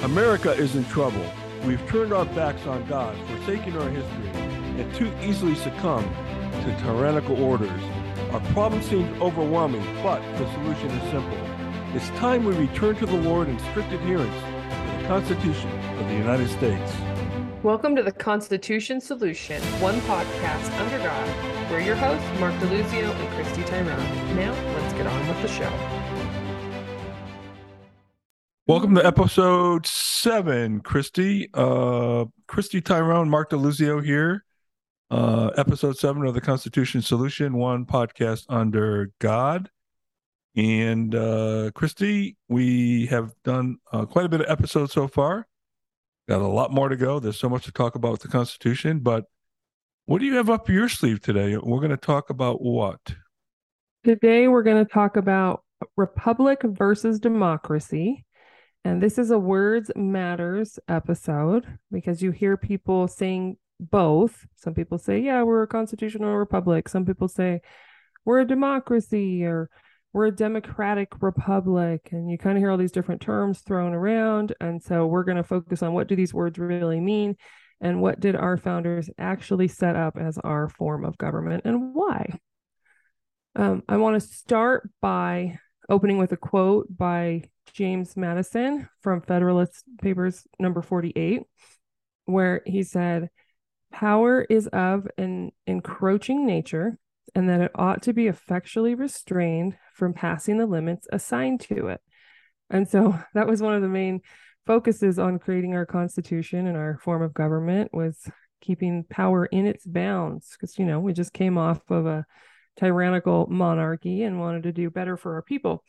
America is in trouble. We've turned our backs on God, forsaken our history, and too easily succumb to tyrannical orders. Our problem seems overwhelming, but the solution is simple. It's time we return to the Lord in strict adherence to the Constitution of the United States. Welcome to the Constitution Solution, one podcast under God. We're your hosts, Mark DeLuzio and Christy Tyrone. Now, let's get on with the show. Welcome to episode 7, Christy. Christy Tyrone, Mark DeLuzio here. Episode 7 of the Constitution Solution, one podcast under God. And Christy, we have done quite a bit of episodes so far. Got a lot more to go. There's so much to talk about with the Constitution, but what do you have up your sleeve today? We're going to talk about what? Today, we're going to talk about Republic versus Democracy. And this is a Words Matters episode because you hear people saying both. Some people say, yeah, we're a constitutional republic. Some people say we're a democracy or we're a democratic republic. And you kind of hear all these different terms thrown around. And so we're going to focus on what do these words really mean and what did our founders actually set up as our form of government and why. I want to start by opening with a quote by James Madison from Federalist Papers number 48, where he said, "Power is of an encroaching nature, and that it ought to be effectually restrained from passing the limits assigned to it." And so that was one of the main focuses on creating our Constitution and our form of government was keeping power in its bounds. Because, you know, we just came off of a tyrannical monarchy and wanted to do better for our people.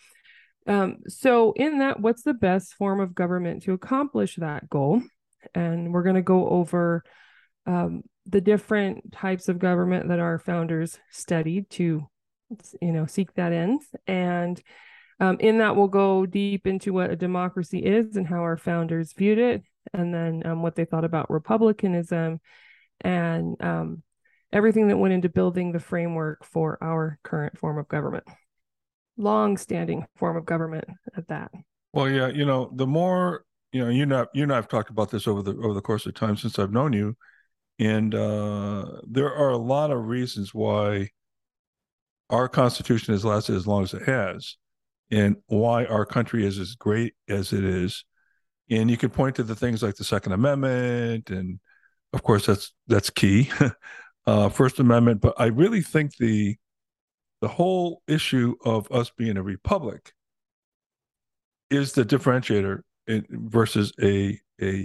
So in that, what's the best form of government to accomplish that goal? And we're going to go over the different types of government that our founders studied to, seek that end. And in that, we'll go deep into what a democracy is and how our founders viewed it, and then what they thought about republicanism and everything that went into building the framework for our current form of government. Long-standing form of government at that. Well, yeah, the more, you and I have talked about this over the course of time since I've known you. And there are a lot of reasons why our Constitution has lasted as long as it has and why our country is as great as it is. And you can point to the things like the Second Amendment, and of course that's key. First Amendment, but I really think the whole issue of us being a republic is the differentiator versus a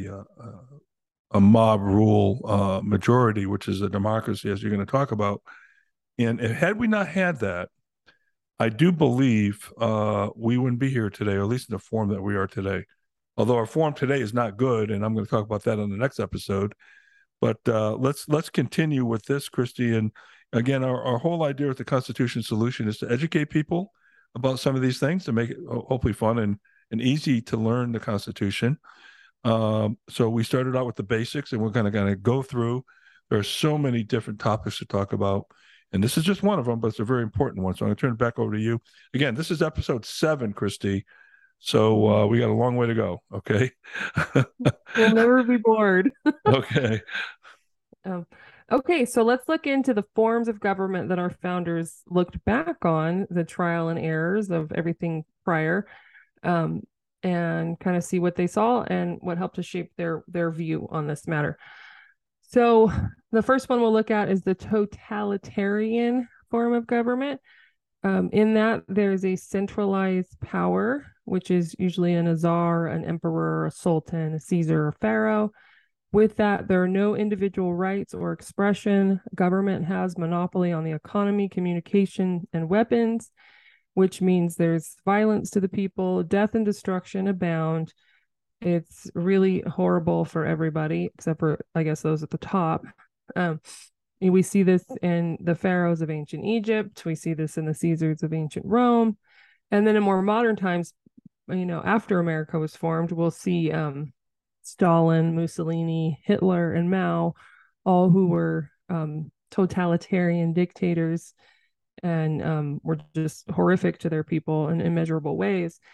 mob rule majority, which is a democracy, as you're going to talk about. And had we not had that, I do believe we wouldn't be here today, or at least in the form that we are today. Although our form today is not good, and I'm going to talk about that on the next episode. But let's continue with this, Christy. And again, our whole idea with the Constitution Solution is to educate people about some of these things, to make it hopefully fun and easy to learn the Constitution. So we started out with the basics, and we're going to go through. There are so many different topics to talk about, and this is just one of them, but it's a very important one. So I'm going to turn it back over to you. Again, this is episode 7, Christy. So we got a long way to go. Okay. We'll never be bored. Okay. Okay, so let's look into the forms of government that our founders looked back on, the trial and errors of everything prior, and kind of see what they saw and what helped to shape their view on this matter. So the first one we'll look at is the totalitarian form of government. In that, there's a centralized power, which is usually a czar, an emperor, a sultan, a Caesar, a pharaoh. With that, there are no individual rights or expression. Government has monopoly on the economy, communication, and weapons, which means there's violence to the people, death and destruction abound. It's really horrible for everybody, except for, I guess, those at the top. We see this in the pharaohs of ancient Egypt. We see this in the Caesars of ancient Rome. And then in more modern times, after America was formed, we'll see Stalin, Mussolini, Hitler, and Mao, all who were totalitarian dictators and were just horrific to their people in immeasurable ways.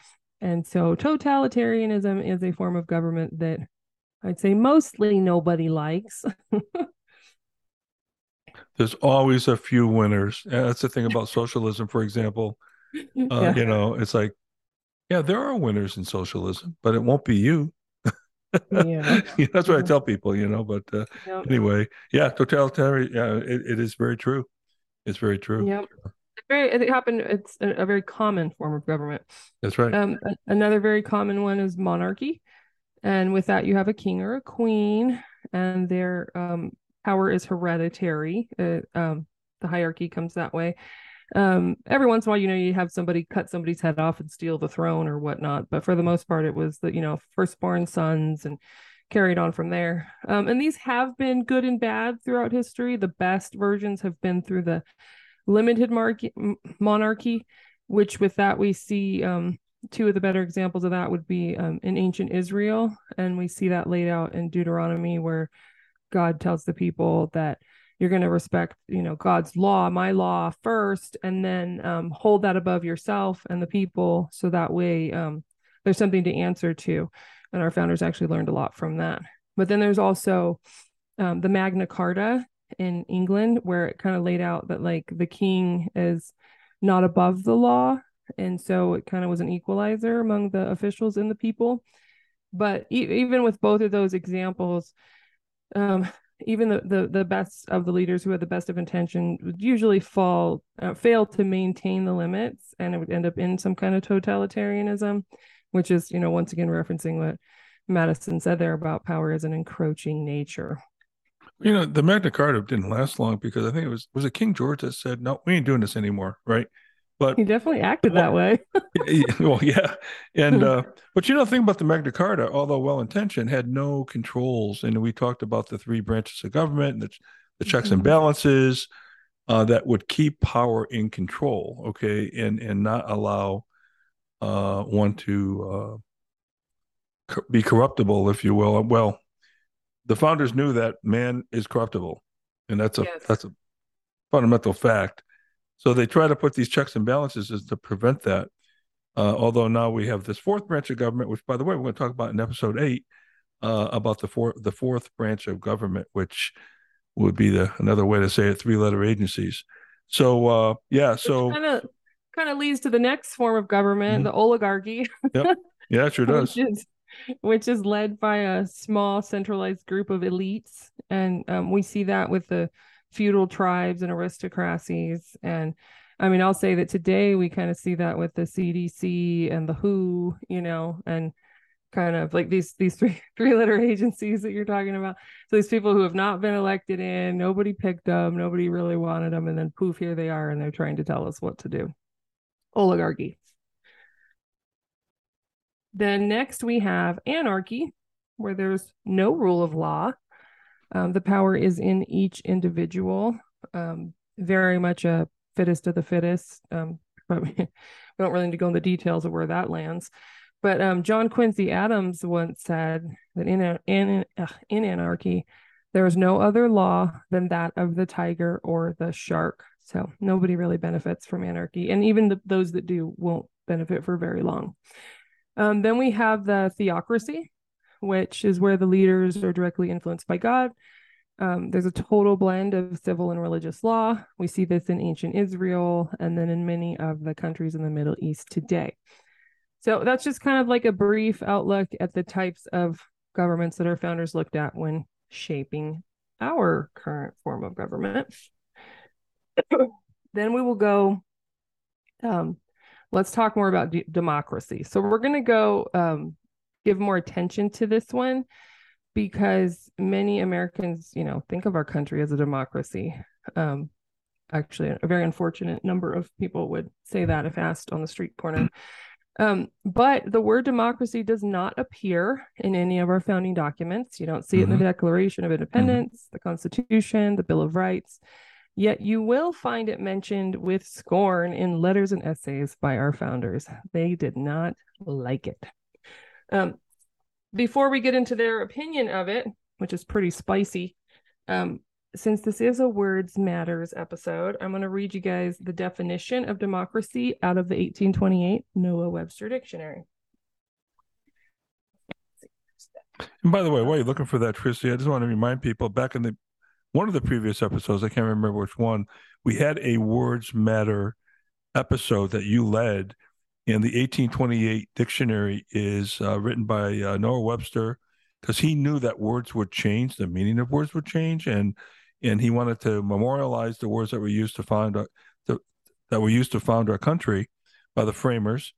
And so totalitarianism is a form of government that I'd say mostly nobody likes. There's always a few winners. And that's the thing about socialism, for example. Yeah. It's like, yeah, there are winners in socialism, but it won't be you. Yeah. That's what I tell people, But Yep. anyway, yeah, totalitarian. Yeah, it is very true. It's very true. Yep. It happened. It's a very common form of government. That's right. Another very common one is monarchy. And with that, you have a king or a queen, and their power is hereditary. The hierarchy comes that way. Every once in a while, you have somebody cut somebody's head off and steal the throne or whatnot. But for the most part, it was the firstborn sons and carried on from there. And these have been good and bad throughout history. The best versions have been through the limited monarchy, which with that we see two of the better examples of that would be in ancient Israel. And we see that laid out in Deuteronomy, where God tells the people that you're going to respect, God's law, my law first, and then hold that above yourself and the people. So that way there's something to answer to. And our founders actually learned a lot from that. But then there's also the Magna Carta in England, where it kind of laid out that like the king is not above the law. And so it kind of was an equalizer among the officials and the people. But even with both of those examples, even the best of the leaders who had the best of intention would usually fail to maintain the limits, and it would end up in some kind of totalitarianism, which is, once again, referencing what Madison said there about power as an encroaching nature. The Magna Carta didn't last long because I think was it King George that said, no, we ain't doing this anymore, right? But he definitely acted that way. Well, yeah. And but the thing about the Magna Carta, although well intentioned, had no controls. And we talked about the three branches of government and the checks and balances that would keep power in control, okay, and not allow one to be corruptible, if you will. Well, the founders knew that man is corruptible, and that's a fundamental fact. So they try to put these checks and balances to prevent that. Although now we have this fourth branch of government, which, by the way, we're going to talk about in episode 8 about the fourth branch of government, which would be another way to say it, three-letter agencies. So kind of leads to the next form of government, the oligarchy. Yep. Yeah, it sure does. Which is led by a small centralized group of elites, and we see that with the feudal tribes and aristocracies. And I mean, I'll say that today we kind of see that with the CDC and the WHO, and kind of like these three-letter agencies that you're talking about. So these people who have not been elected in, nobody picked them, nobody really wanted them, and then poof, here they are, and they're trying to tell us what to do. Oligarchy. Then next we have anarchy, where there's no rule of law. The power is in each individual, very much a fittest of the fittest. But we don't really need to go into the details of where that lands. But John Quincy Adams once said that in anarchy, there is no other law than that of the tiger or the shark. So nobody really benefits from anarchy. And even those that do won't benefit for very long. Then we have the theocracy, which is where the leaders are directly influenced by God. There's a total blend of civil and religious law. We see this in ancient Israel and then in many of the countries in the Middle East today. So that's just kind of like a brief outlook at the types of governments that our founders looked at when shaping our current form of government. Then we will go, let's talk more about democracy. So we're going to go give more attention to this one because many Americans, think of our country as a democracy. Actually, a very unfortunate number of people would say that if asked on the street corner. But the word democracy does not appear in any of our founding documents. You don't see it in the Declaration of Independence, the Constitution, the Bill of Rights. Yet you will find it mentioned with scorn in letters and essays by our founders. They did not like it. Before we get into their opinion of it, which is pretty spicy, since this is a Words Matters episode, I'm going to read you guys the definition of democracy out of the 1828 Noah Webster Dictionary. And by the way, while you're looking for that, Christy, I just want to remind people back in the one of the previous episodes, I can't remember which one, we had a Words Matter episode that you led. And the 1828 dictionary is written by Noah Webster because he knew that words would change, the meaning of words would change, and he wanted to memorialize the words that were used to found that were used to found our country by the framers.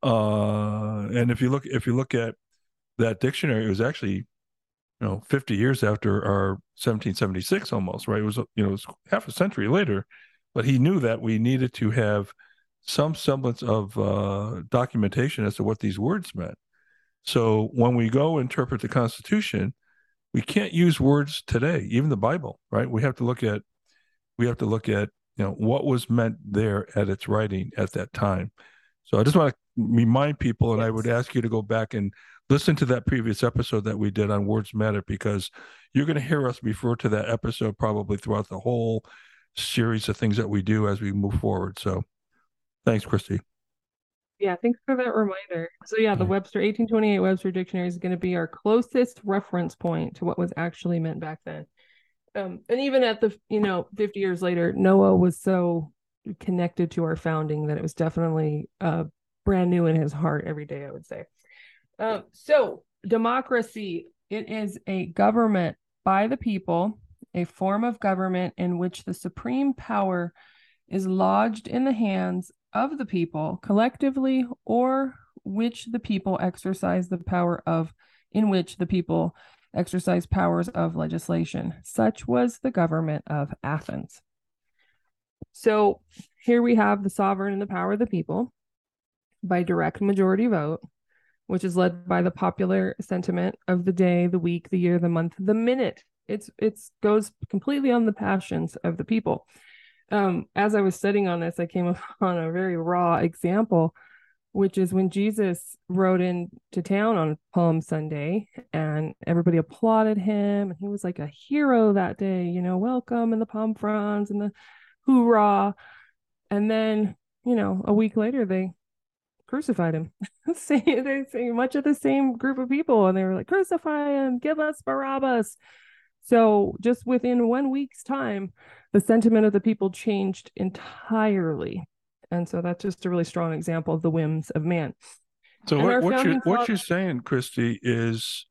And if you look at that dictionary, it was actually 50 years after our 1776 almost, right? It was half a century later, but he knew that we needed to have some semblance of documentation as to what these words meant. So when we go interpret the Constitution, we can't use words today, even the Bible, right? We have to look at what was meant there at its writing at that time. So I just want to remind people, and I would ask you to go back and listen to that previous episode that we did on Words Matter, because you're going to hear us refer to that episode probably throughout the whole series of things that we do as we move forward. So thanks, Christy. Yeah, thanks for that reminder. So yeah, the Webster 1828 Webster Dictionary is going to be our closest reference point to what was actually meant back then. And even at the 50 years later, Noah was so connected to our founding that it was definitely brand new in his heart every day, I would say. So democracy, it is a government by the people, a form of government in which the supreme power is lodged in the hands of the people collectively, or which the people exercise the power of, in which the people exercise powers of legislation. Such was the government of Athens. So here we have the sovereign and the power of the people by direct majority vote, which is led by the popular sentiment of the day, the week, the year, the month, the minute. It goes completely on the passions of the people. As I was studying on this, I came upon a very raw example, which is when Jesus rode into town on Palm Sunday and everybody applauded him. And he was like a hero that day, welcome, and the palm fronds and the hoorah. And then, a week later, they crucified him. They say much of the same group of people, and they were like, crucify him, give us Barabbas. So just within 1 week's time, the sentiment of the people changed entirely. And so that's just a really strong example of the whims of man. So what you're saying, Christy, is,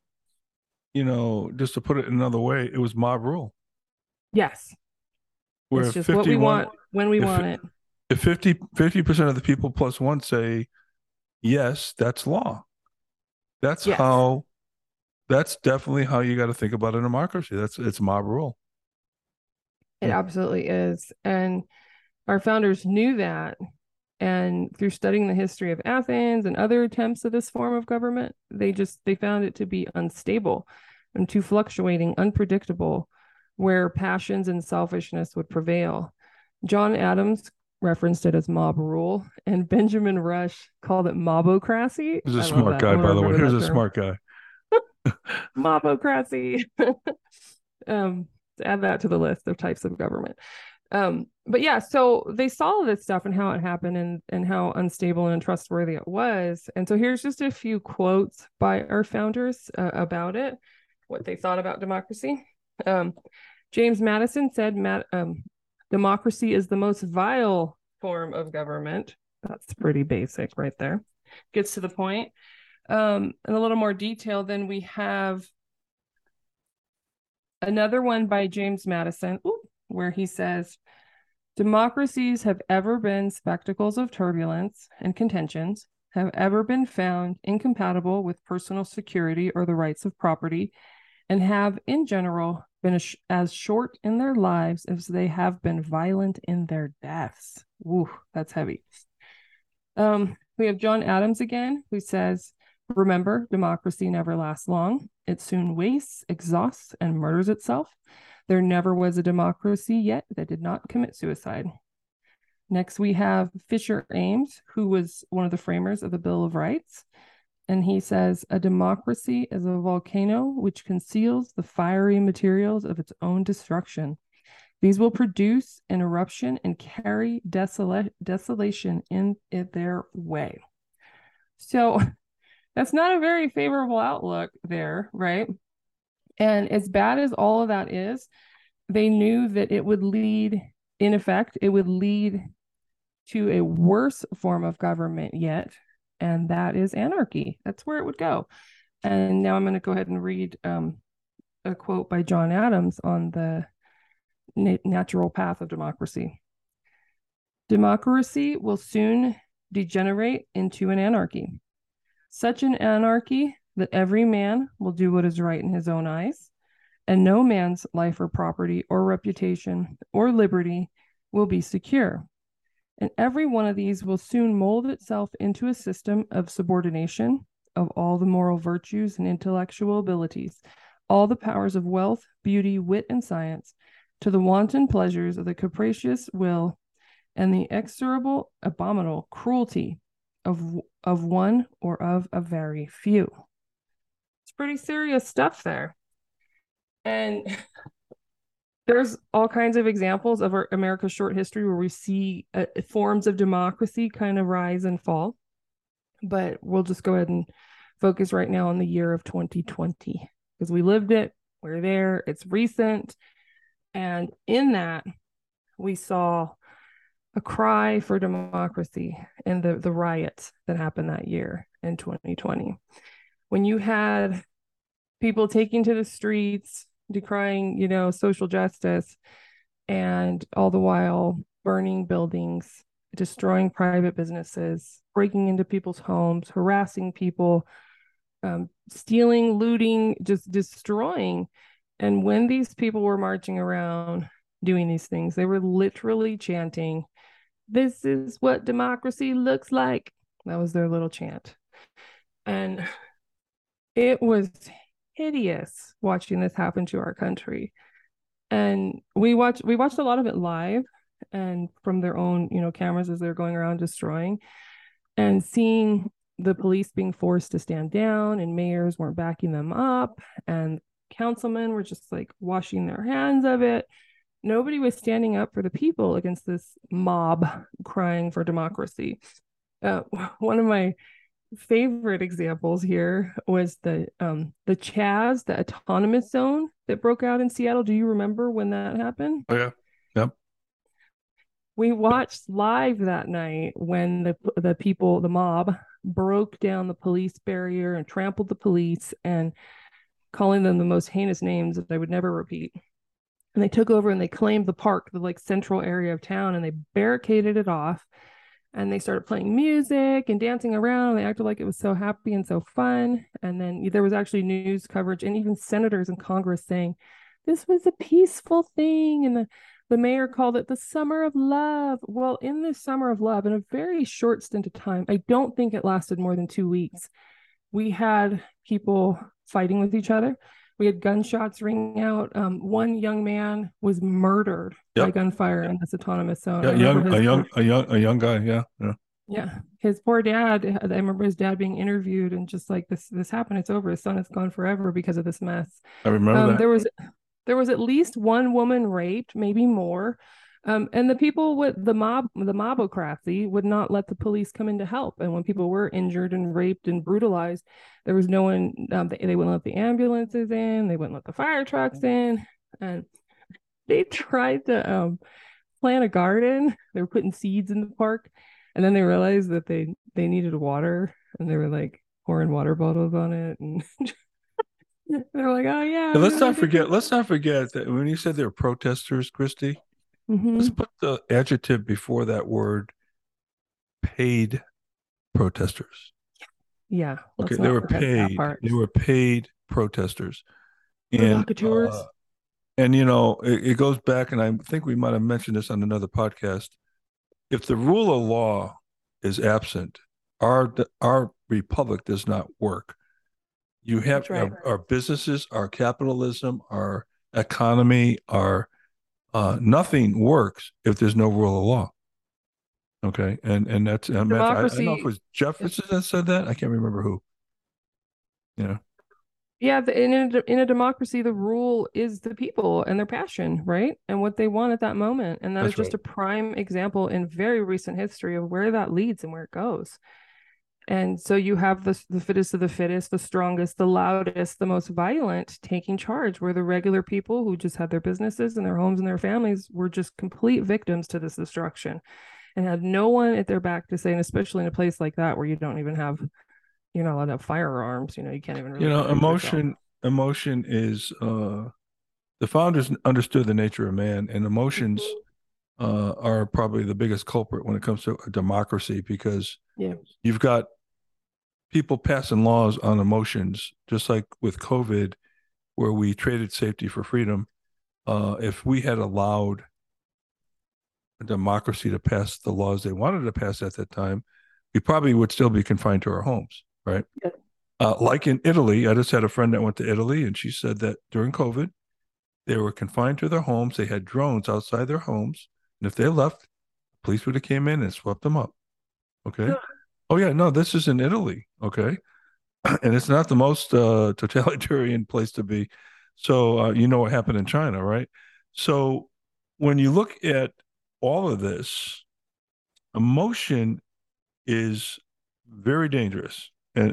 just to put it another way, it was mob rule. Yes. Where it's just what we want when we want it. If 50% of the people plus one say yes, that's law. That's definitely how you got to think about a democracy. It's mob rule. It absolutely is. And our founders knew that. And through studying the history of Athens and other attempts of this form of government, they found it to be unstable and too fluctuating, unpredictable, where passions and selfishness would prevail. John Adams referenced it as mob rule, and Benjamin Rush called it mobocracy. He's a smart guy, by the way. Here's a smart guy. Mobocracy. Add that to the list of types of government. But yeah, so they saw this stuff and how it happened and how unstable and untrustworthy it was. And so here's just a few quotes by our founders about it, what they thought about democracy. James Madison said, democracy is the most vile form of government. That's pretty basic right there. Gets to the point. In a little more detail, then we have another one by James Madison, where he says, democracies have ever been spectacles of turbulence and contentions, have ever been found incompatible with personal security or the rights of property, and have, in general, been as short in their lives as they have been violent in their deaths. Ooh, that's heavy. We have John Adams again, who says, remember, democracy never lasts long. It soon wastes, exhausts, and murders itself. There never was a democracy yet that did not commit suicide. Next, we have Fisher Ames, who was one of the framers of the Bill of Rights. And he says, a democracy is a volcano which conceals the fiery materials of its own destruction. These will produce an eruption and carry desolation in their way. So that's not a very favorable outlook there, right? And as bad as all of that is, they knew that it would lead, in effect, it would lead to a worse form of government yet, and that is anarchy. That's where it would go. And now I'm going to go ahead and read a quote by John Adams on the natural path of democracy. Democracy will soon degenerate into an anarchy. Such an anarchy that every man will do what is right in his own eyes, and no man's life or property or reputation or liberty will be secure. And every one of these will soon mold itself into a system of subordination of all the moral virtues and intellectual abilities, all the powers of wealth, beauty, wit, and science, to the wanton pleasures of the capricious will and the execrable, abominable cruelty of one or of a very few. It's pretty serious stuff there. And there's all kinds of examples of America's short history where we see forms of democracy kind of rise and fall. But we'll just go ahead and focus right now on the year of 2020 because we lived it, we're there, it's recent. And in that, we saw a cry for democracy in the riots that happened that year in 2020. When you had people taking to the streets, decrying, social justice, and all the while burning buildings, destroying private businesses, breaking into people's homes, harassing people, stealing, looting, just destroying. And when these people were marching around doing these things, they were literally chanting, "This is what democracy looks like." That was their little chant. And it was hideous watching this happen to our country. And we watched a lot of it live and from their own, cameras as they're going around destroying, and seeing the police being forced to stand down and mayors weren't backing them up and councilmen were just like washing their hands of it. Nobody was standing up for the people against this mob crying for democracy. One of my favorite examples here was the Chaz, the autonomous zone that broke out in Seattle. Do you remember when that happened? Oh yeah. Yep. We watched live that night when the people, the mob, broke down the police barrier and trampled the police and calling them the most heinous names that I would never repeat. And they took over and they claimed the park, the like central area of town, and they barricaded it off. And they started playing music and dancing around. They acted like it was so happy and so fun. And then there was actually news coverage and even senators in Congress saying this was a peaceful thing. And the mayor called it the summer of love. Well, in this summer of love, in a very short stint of time, I don't think it lasted more than 2 weeks, we had people fighting with each other. We had gunshots ring out. One young man was murdered by gunfire in this autonomous zone. Yeah, a young guy. Yeah. Yeah, his poor dad. I remember his dad being interviewed and just like this happened. It's over. His son is gone forever because of this mess. I remember that. There was at least one woman raped, maybe more. And the people with the mobocracy would not let the police come in to help. And when people were injured and raped and brutalized, there was no one, they wouldn't let the ambulances in, they wouldn't let the fire trucks in. And they tried to plant a garden. They were putting seeds in the park. And then they realized that they needed water, and they were like pouring water bottles on it. And they're like, oh yeah. Let's not forget that when you said they were protesters, Christy, let's put the adjective before that word, paid protesters. Yeah. Okay. They were paid. They were paid protesters. Provocateurs. And it goes back, and I think we might have mentioned this on another podcast. If the rule of law is absent, our republic does not work. You have our businesses, our capitalism, our economy, our nothing works if there's no rule of law. Okay, and that's I don't know if it was Jefferson that said that. I can't remember who. Yeah, in a democracy, the rule is the people and their passion, right? And what they want at that moment. And that's is just a prime example in very recent history of where that leads and where it goes. And so you have the fittest of the fittest, the strongest, the loudest, the most violent taking charge, where the regular people who just had their businesses and their homes and their families were just complete victims to this destruction and had no one at their back to say, and especially in a place like that where you don't even have, you're not allowed to have firearms, you can't even really protect yourself. Emotion is the founders understood the nature of man, and emotions are probably the biggest culprit when it comes to a democracy, because Yeah. you've got people passing laws on emotions, just like with COVID, where we traded safety for freedom. If we had allowed a democracy to pass the laws they wanted to pass at that time, we probably would still be confined to our homes, right? Yeah. Like in Italy, I just had a friend that went to Italy, and she said that during COVID, they were confined to their homes. They had drones outside their homes, and if they left, police would have came in and swept them up. Okay. Oh yeah, no, this is in Italy. Okay, and it's not the most totalitarian place to be. So you know what happened in China, right? So when you look at all of this, emotion is very dangerous,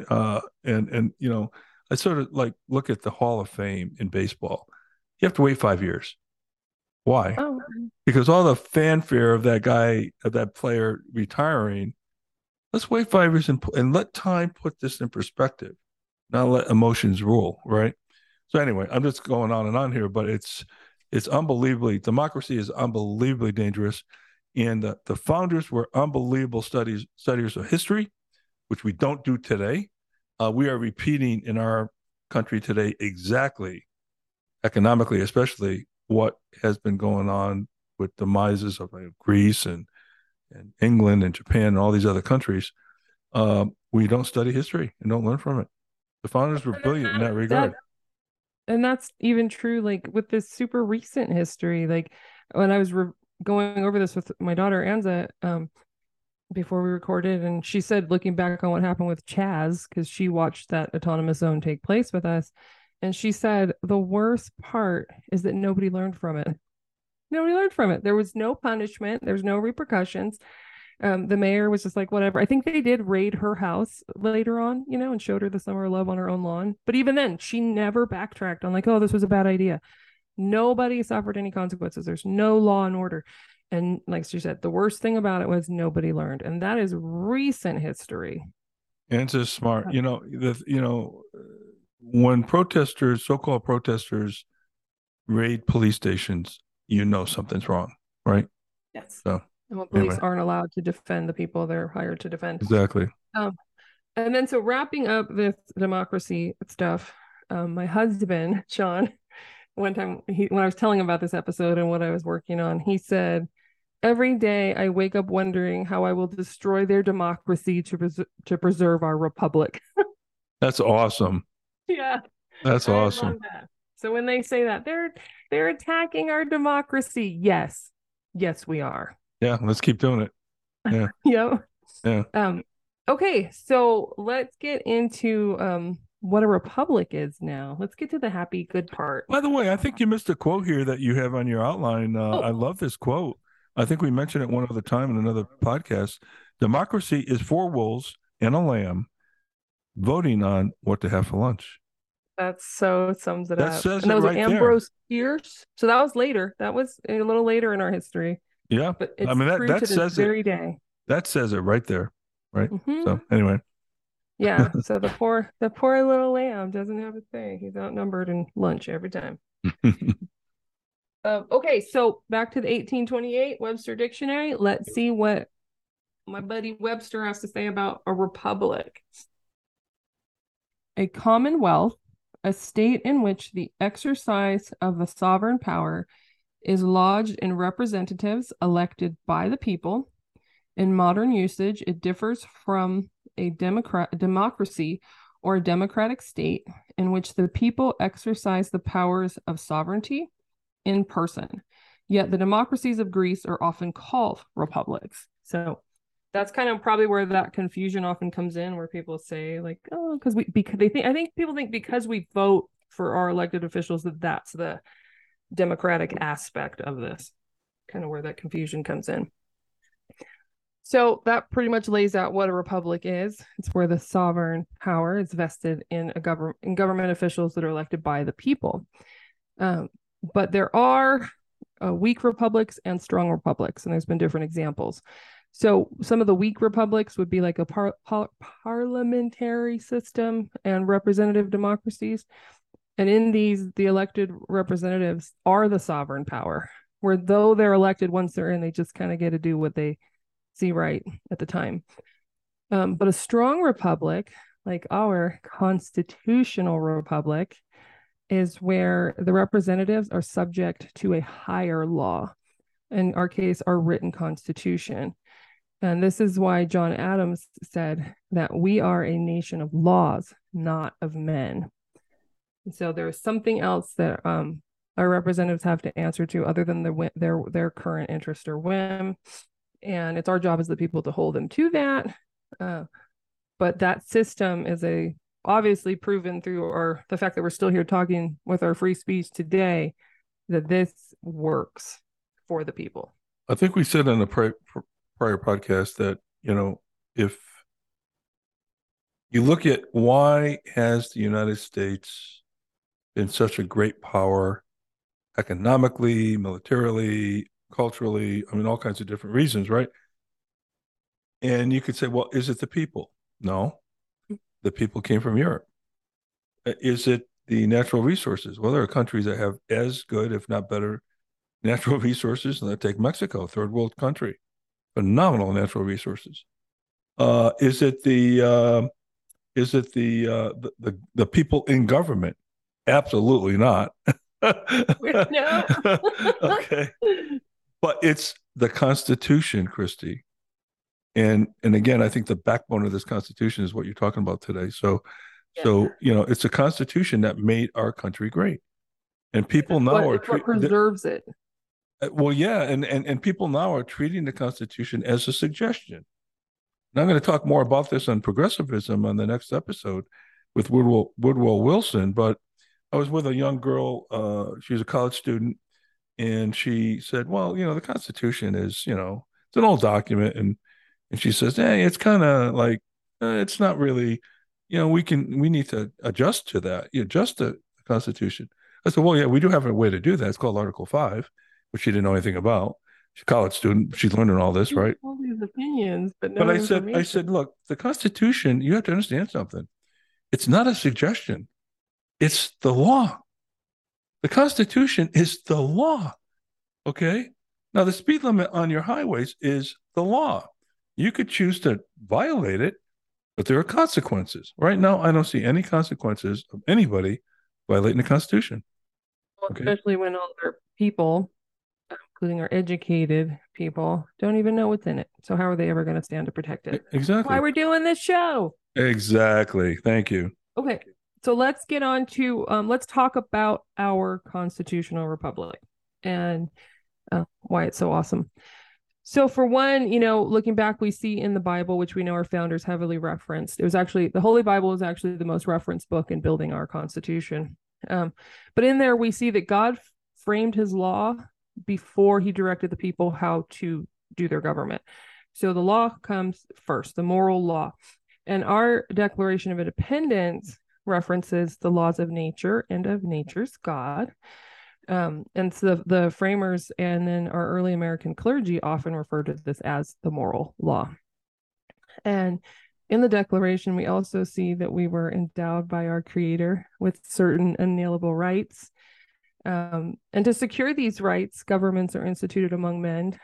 and I sort of like look at the Hall of Fame in baseball. You have to wait 5 years. Why? Oh, Because all the fanfare of that guy, of that player retiring. Let's wait 5 years and let time put this in perspective, not let emotions rule, right? So anyway, I'm just going on and on here, but it's unbelievably, democracy is unbelievably dangerous, and the founders were unbelievable studiers of history, which we don't do today. We are repeating in our country today exactly, economically especially, what has been going on with demises of Greece and England and Japan and all these other countries. We don't study history and don't learn from it. The founders were brilliant in that regard. and that's even true, like with this super recent history. Like when I was going over this with my daughter Anza, before we recorded, and she said, looking back on what happened with Chaz, because she watched that autonomous zone take place with us, and she said the worst part is that nobody learned from it. Nobody learned from it. There was no punishment. There's no repercussions. The mayor was just like, whatever. I think they did raid her house later on, and showed her the summer of love on her own lawn. But even then, she never backtracked on like, oh, this was a bad idea. Nobody suffered any consequences. There's no law and order. And like she said, the worst thing about it was nobody learned. And that is recent history. And it's just smart. When protesters, so-called protesters, raid police stations, something's wrong, right? Yes. So And when police anyway, aren't allowed to defend the people they're hired to defend. exactly. Um, and then so wrapping up this democracy stuff, my husband, Sean, one time when I was telling him about this episode and what I was working on, he said, every day I wake up wondering how I will destroy their democracy to preserve our republic. That's awesome. Yeah, That's I awesome. love that. So when they say that they're attacking our democracy, yes, yes, we are. Yeah, let's keep doing it. Yeah, Yep. yeah. Okay, so let's get into what a republic is now. Let's get to the happy good part. By the way, I think you missed a quote here that you have on your outline. I Oh, love this quote. I think we mentioned it one other time in another podcast. Democracy is four wolves and a lamb voting on what to have for lunch. that so sums it That up. says And it that was right there. Ambrose Pierce. So that was later. That was a little later in our history, Yeah. but I it's mean that true that to this says it. very day. That says it right there. Right. Hmm. So anyway. Yeah. So the poor little lamb doesn't have a say. He's outnumbered in lunch every time. Okay, so back to the 1828 Webster Dictionary. Let's see what my buddy Webster has to say about a republic. A commonwealth, a state in which the exercise of the sovereign power is lodged in representatives elected by the people. In modern usage, it differs from a democracy or a democratic state in which the people exercise the powers of sovereignty in person. Yet the democracies of Greece are often called republics. So that's kind of probably where that confusion often comes in, where people say like, oh, because I think people think because we vote for our elected officials that that's the democratic aspect of this. Kind of where that confusion comes in. So that pretty much lays out what a republic is. It's where the sovereign power is vested in government officials that are elected by the people. But there are weak republics and strong republics, and there's been different examples. So some of the weak republics would be like a parliamentary system and representative democracies. And in these, the elected representatives are the sovereign power, where though they're elected once they're in, they just kind of get to do what they see right at the time. But a strong republic, like our constitutional republic, is where the representatives are subject to a higher law. In our case, our written constitution. And this is why John Adams said that we are a nation of laws, not of men. And so there's something else that our representatives have to answer to other than their current interest or whim. And it's our job as the people to hold them to that. But that system is obviously proven through the fact that we're still here talking with our free speech today, that this works for the people. I think we said in a prior podcast that, if you look at why has the United States been such a great power economically, militarily, culturally, all kinds of different reasons, right? And you could say, well, is it the people? No, the people came from Europe. Is it the natural resources? Well, there are countries that have as good, if not better, natural resources. And take Mexico, third world country, phenomenal natural resources. Is it the people in government? Absolutely not. No. Okay. But it's the Constitution, Christy. And again, I think the backbone of this Constitution is what you're talking about today. So it's a Constitution that made our country great. And people now what preserves it. Well, yeah, and people now are treating the Constitution as a suggestion. And I'm going to talk more about this on progressivism on the next episode with Woodrow Wilson. But I was with a young girl. She was a college student, and she said, well, the Constitution is, it's an old document. And she says, hey, it's kind of like, it's not really, we need to adjust to that, adjust the Constitution. I said, well, yeah, we do have a way to do that. It's called Article 5, which she didn't know anything about. She's a college student. She's learning all this, right? All these opinions, but no I said, look, the Constitution, you have to understand something. It's not a suggestion. It's the law. The Constitution is the law. Okay. Now, the speed limit on your highways is the law. You could choose to violate it, but there are consequences. Right now, I don't see any consequences of anybody violating the Constitution. Okay? Especially when all our people, including our educated people, don't even know what's in it. So how are they ever going to stand to protect it? Exactly. Why we're doing this show. Exactly. Thank you. Okay. So let's get on to, let's talk about our constitutional republic and why it's so awesome. So for one, looking back, we see in the Bible, which we know our founders heavily referenced, the Holy Bible is actually the most referenced book in building our Constitution. But in there, we see that God framed his law before he directed the people how to do their government. So the law comes first, the moral law. And our Declaration of Independence references the laws of nature and of nature's God. And so the framers and then our early American clergy often refer to this as the moral law. And in the Declaration, we also see that we were endowed by our Creator with certain inalienable rights. And to secure these rights, governments are instituted among men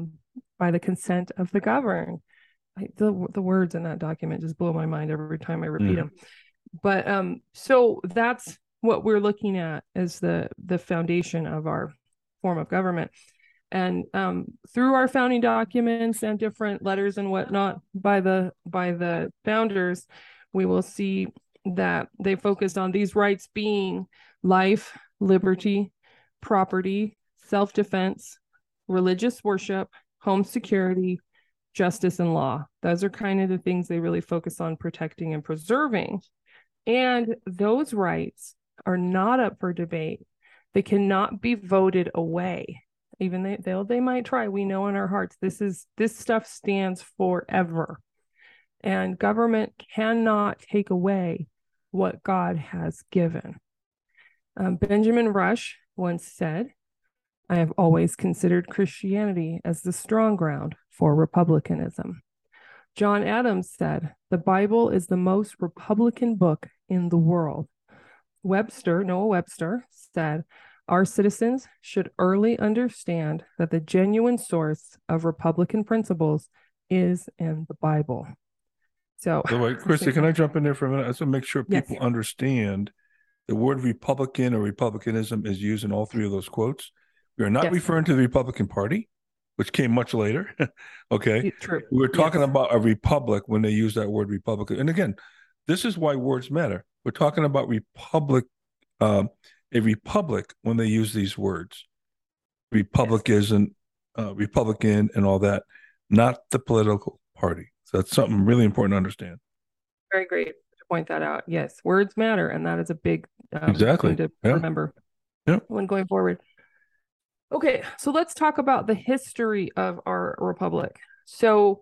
by the consent of the governed. The words in that document just blow my mind every time I repeat them. But so that's what we're looking at as the foundation of our form of government. And through our founding documents and different letters and whatnot by the founders, we will see that they focused on these rights being life, liberty, property, self-defense, religious worship, home security, justice, and law. Those are kind of the things they really focus on protecting and preserving. And those rights are not up for debate. They cannot be voted away. Even they might try. We know in our hearts this stuff stands forever. And government cannot take away what God has given. Benjamin Rush once said, I have always considered Christianity as the strong ground for republicanism. John Adams said, the Bible is the most Republican book in the world. Noah Webster said, our citizens should early understand that the genuine source of Republican principles is in the Bible. So, by the way, Christy, can I jump in there for a minute? I just want to make sure people yes. understand the word Republican or Republicanism is used in all three of those quotes. We are not referring to the Republican Party, which came much later. Okay. True. We were talking about a republic when they use that word Republican. And again, this is why words matter. We're talking about a republic when they use these words. Republican and all that, not the political party. So that's something really important to understand. Very great to point that out. Yes, words matter, and that is a big exactly thing to remember when going forward. Okay, so let's talk about the history of our republic. So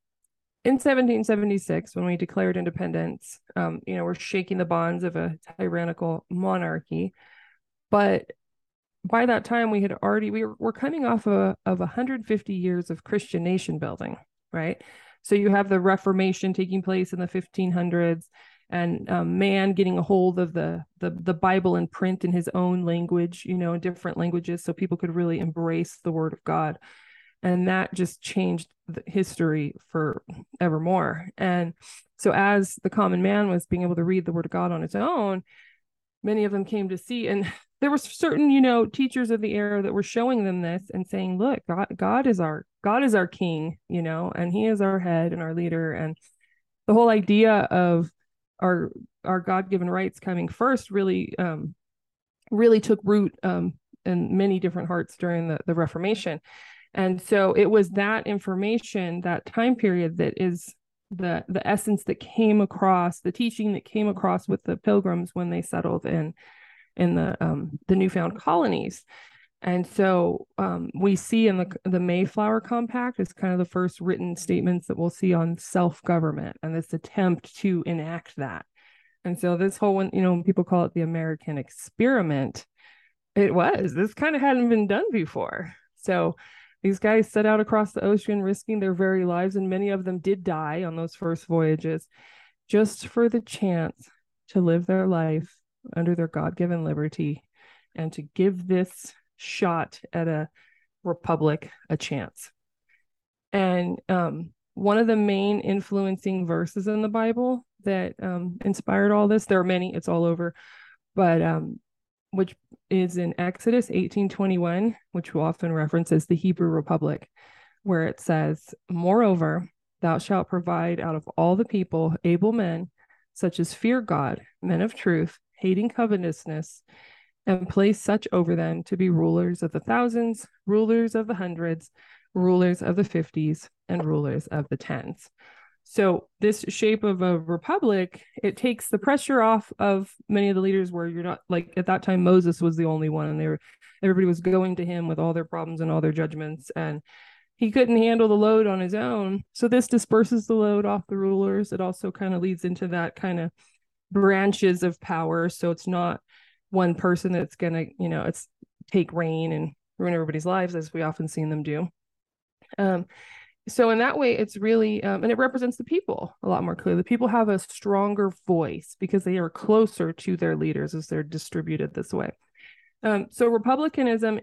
in 1776, when we declared independence, we're shaking the bonds of a tyrannical monarchy. But by that time, we were coming off of 150 years of Christian nation building, right? So you have the Reformation taking place in the 1500s, and man getting a hold of the Bible in print in his own language, in different languages, so people could really embrace the Word of God. And that just changed the history forevermore. And so as the common man was being able to read the Word of God on its own, many of them came to see, and there were certain, teachers of the era that were showing them this and saying, look, God is our king, and he is our head and our leader. And the whole idea of our God-given rights coming first really took root in many different hearts during the Reformation. And so it was that information, that time period, that is the essence that came across, the teaching that came across with the Pilgrims when they settled in the newfound colonies. And so we see in the Mayflower Compact is kind of the first written statements that we'll see on self-government and this attempt to enact that. And so this whole one, people call it the American experiment. This kind of hadn't been done before. So these guys set out across the ocean, risking their very lives, and many of them did die on those first voyages, just for the chance to live their life under their God-given liberty and to give this shot at a republic a chance. And one of the main influencing verses in the Bible that inspired all this, there are many, it's all over, but which is in Exodus 18:21, which we'll often reference as the Hebrew Republic, where it says, moreover, thou shalt provide out of all the people able men, such as fear God, men of truth, hating covetousness, and place such over them to be rulers of the thousands, rulers of the hundreds, rulers of the 50s, and rulers of the 10s. So this shape of a republic, it takes the pressure off of many of the leaders, where you're not, like at that time, Moses was the only one, and everybody was going to him with all their problems and all their judgments, and he couldn't handle the load on his own. So this disperses the load off the rulers. It also kind of leads into that kind of branches of power. So it's not one person that's going to, it's take reign and ruin everybody's lives, as we often seen them do. So in that way, it's really, and it represents the people a lot more clearly. The people have a stronger voice because they are closer to their leaders as they're distributed this way. So republicanism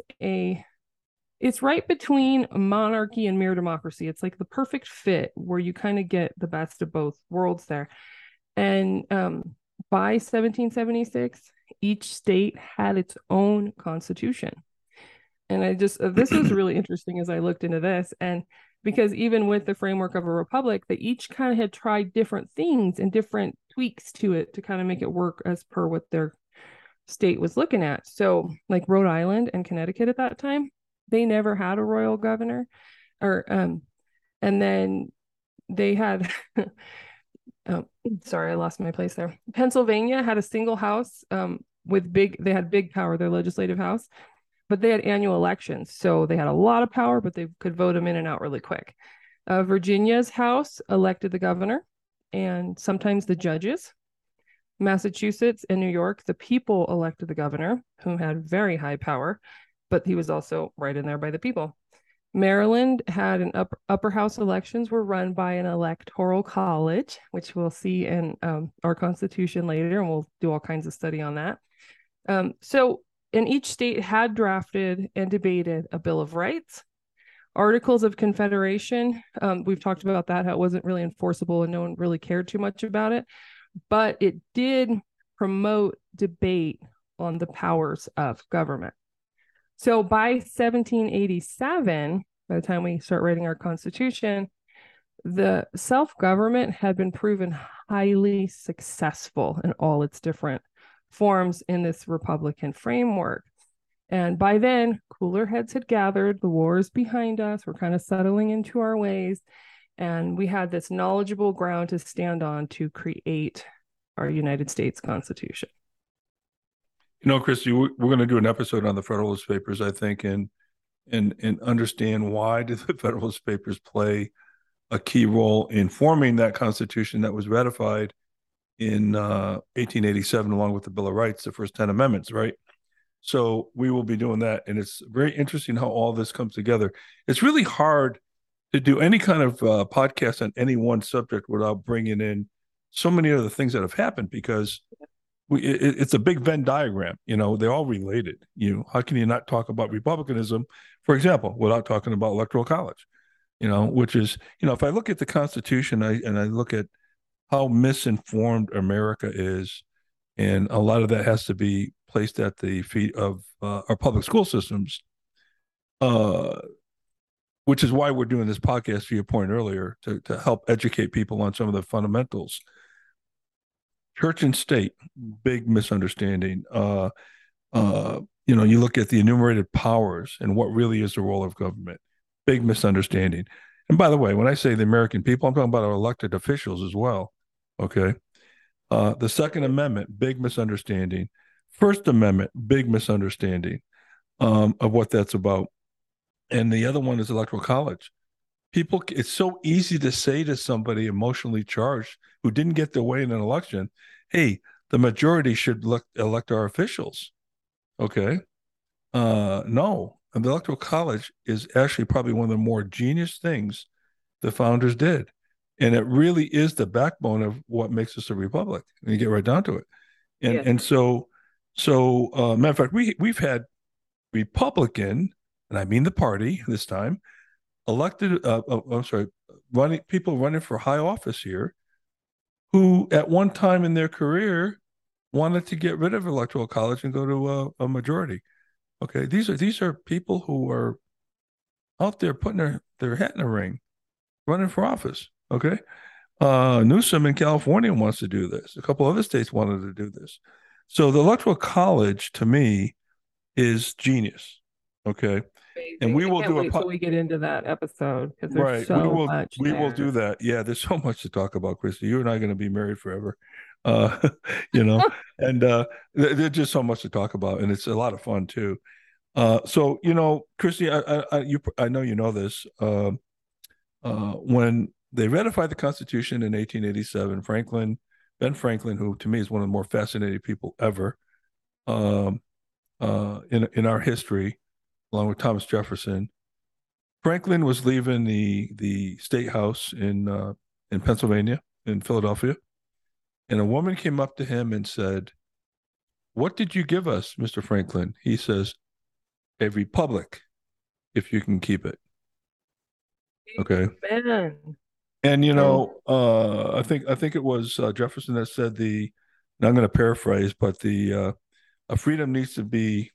it's right between monarchy and mere democracy. It's like the perfect fit where you kind of get the best of both worlds there. And by 1776, each state had its own constitution. And this was really interesting as I looked into this. And because even with the framework of a republic, they each kind of had tried different things and different tweaks to it to kind of make it work as per what their state was looking at. So like Rhode Island and Connecticut at that time, they never had a royal governor, and then they had, sorry, I lost my place there. Pennsylvania had a single house they had big power, their legislative house. but they had annual elections. So they had a lot of power, but they could vote them in and out really quick. Virginia's House elected the governor and sometimes the judges. Massachusetts and New York, the people elected the governor, who had very high power, but he was also right in there by the people. Maryland had an upper house elections were run by an electoral college, which we'll see in our Constitution later, and we'll do all kinds of study on that. So, and each state had drafted and debated a Bill of Rights, Articles of Confederation. We've talked about that, how it wasn't really enforceable and no one really cared too much about it, but it did promote debate on the powers of government. So by 1787, by the time we start writing our Constitution, the self-government had been proven highly successful in all its different forms in this Republican framework. And by then, cooler heads had gathered, the war is behind us, we're kind of settling into our ways, and we had this knowledgeable ground to stand on to create our United States Constitution. You know, Christy, we're going to do an episode on the Federalist Papers, I think, and understand why did the Federalist Papers play a key role in forming that Constitution that was ratified in 1887, along with the Bill of Rights, the first 10 amendments, right? So we will be doing that, and it's very interesting how all this comes together. It's really hard to do any kind of podcast on any one subject without bringing in so many other things that have happened, because it's a big Venn diagram. You know, they're all related. How can you not talk about republicanism, for example, without talking about electoral college? Which is, if I look at the Constitution and I look at how misinformed America is, and a lot of that has to be placed at the feet of our public school systems, which is why we're doing this podcast, to your point earlier, to help educate people on some of the fundamentals. Church and state, big misunderstanding. You look at the enumerated powers and what really is the role of government, big misunderstanding. And by the way, when I say the American people, I'm talking about our elected officials as well. Okay. The Second Amendment, big misunderstanding. First Amendment, big misunderstanding of what that's about. And the other one is electoral college. People, it's so easy to say to somebody emotionally charged who didn't get their way in an election, hey, the majority should elect our officials. Okay. No. And the electoral college is actually probably one of the more genius things the founders did. And it really is the backbone of what makes us a republic. And you get right down to it. And so matter of fact, we've had Republican, and I mean the party this time, elected, people running for high office here who at one time in their career wanted to get rid of electoral college and go to a majority. Okay. These are people who are out there putting their hat in the ring, running for office. Okay. Newsom in California wants to do this. A couple other states wanted to do this. So the electoral college, to me, is genius. Okay. Amazing. And we will do until we get into that episode, because there's right. so much. We will do that. Yeah, there's so much to talk about, Christy. You and I are going to be married forever. And there's just so much to talk about, and it's a lot of fun too. So Christy, I know you know this. When they ratified the Constitution in 1887, Ben Franklin, who to me is one of the more fascinating people ever in our history, along with Thomas Jefferson, Franklin was leaving the state house in Pennsylvania, in Philadelphia, and a woman came up to him and said, "What did you give us, Mr. Franklin?" He says, "A republic, if you can keep it." Okay. Man. And I think it was Jefferson that said and I'm going to paraphrase, but freedom needs to be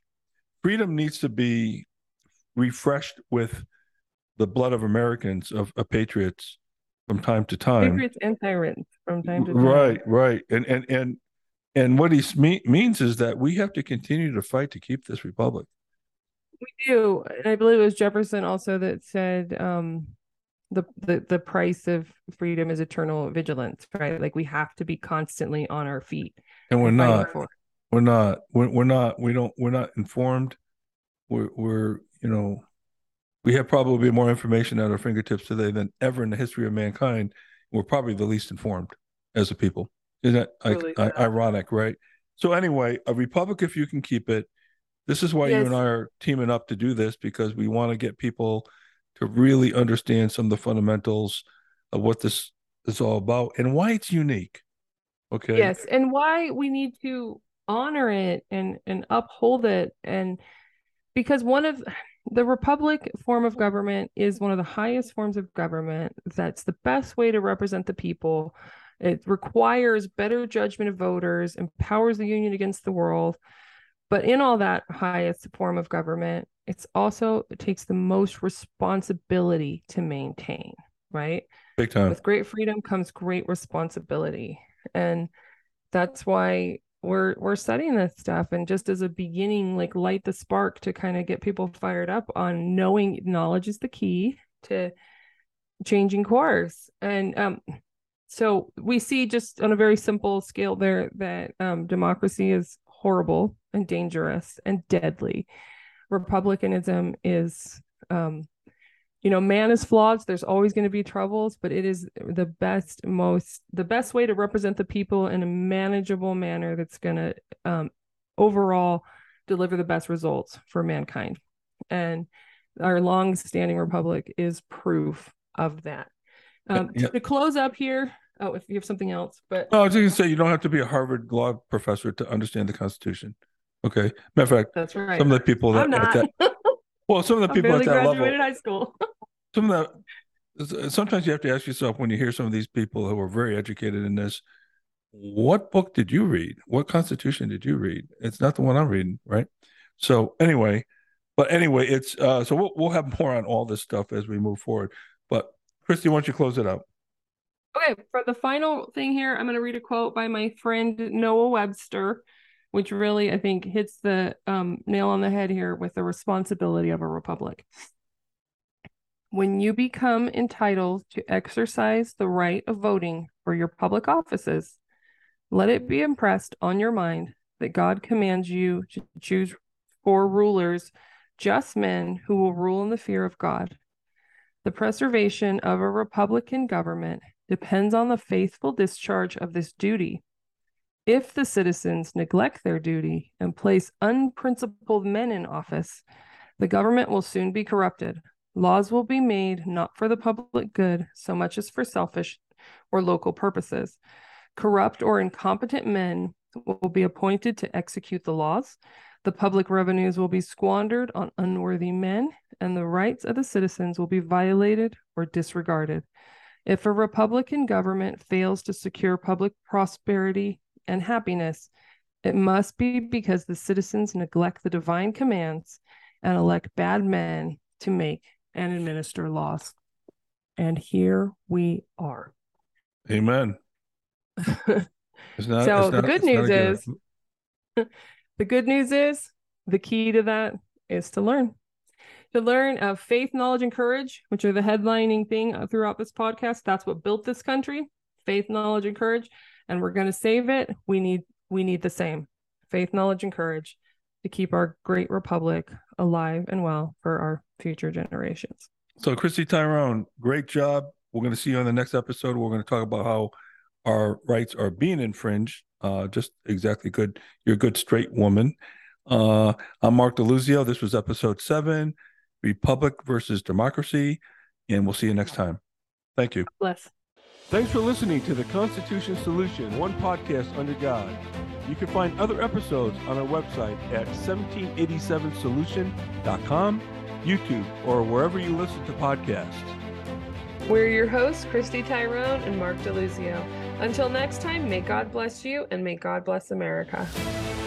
refreshed with the blood of Americans, of patriots, from time to time. Patriots and tyrants from time to time. Right. And what he means is that we have to continue to fight to keep this republic. We do. And I believe it was Jefferson also that said the price of freedom is eternal vigilance, right? Like we have to be constantly on our feet. And we're not informed. we're we have probably more information at our fingertips today than ever in the history of mankind. We're probably the least informed as a people. Isn't that ironic, right? So anyway, a republic, if you can keep it. This is why you and I are teaming up to do this, because we want to get people to really understand some of the fundamentals of what this is all about and why it's unique. Okay. Yes, and why we need to honor it and uphold it, and because the republic form of government is one of the highest forms of government. That's the best way to represent the people. It requires better judgment of voters, empowers the union against the world. But in all that highest form of government, it takes the most responsibility to maintain, right? Big time. With great freedom comes great responsibility. And that's why we're studying this stuff. And just as a beginning, like light the spark to kind of get people fired up on knowing knowledge is the key to changing course. And so we see just on a very simple scale there that democracy is horrible and dangerous and deadly. Republicanism is, man is flawed. So there's always going to be troubles, but it is the best way to represent the people in a manageable manner that's going to overall deliver the best results for mankind. And our long-standing republic is proof of that. To close up here, if you have something else, but I was going to say, you don't have to be a Harvard law professor to understand the Constitution. Okay. Matter of fact, that's right. Some of the people I'm not. Some of the people at that level graduated high school. Sometimes you have to ask yourself, when you hear some of these people who are very educated in this, what book did you read? What Constitution did you read? It's not the one I'm reading, right? So anyway, it's so we'll have more on all this stuff as we move forward. But Christy, why don't you close it out? Okay, for the final thing here, I'm going to read a quote by my friend Noah Webster, which really, I think, hits the nail on the head here with the responsibility of a republic. When you become entitled to exercise the right of voting for your public offices, let it be impressed on your mind that God commands you to choose for rulers just men who will rule in the fear of God. The preservation of a republican government depends on the faithful discharge of this duty. If the citizens neglect their duty and place unprincipled men in office, the government will soon be corrupted. Laws will be made not for the public good so much as for selfish or local purposes. Corrupt or incompetent men will be appointed to execute the laws. The public revenues will be squandered on unworthy men, and the rights of the citizens will be violated or disregarded. If a republican government fails to secure public prosperity and happiness, it must be because the citizens neglect the divine commands and elect bad men to make and administer laws. And here we are. Amen. The good news is the key to that is to learn. To learn of faith, knowledge, and courage, which are the headlining thing throughout this podcast. That's what built this country: faith, knowledge, and courage. And we're going to save it. We need the same faith, knowledge, and courage to keep our great republic alive and well for our future generations. So, Christy Tyrone, great job. We're going to see you on the next episode. We're going to talk about how our rights are being infringed. Just exactly good. You're a good straight woman. I'm Mark DeLuzio. This was episode 7, Republic versus Democracy, and we'll see you next time. Thank you. Bless. Thanks for listening to the Constitution Solution, one podcast under God. You can find other episodes on our website at 1787solution.com, YouTube, or wherever you listen to podcasts. We're your hosts, Christy Tyrone and Mark DeLuzio. Until next time, may God bless you and may God bless America.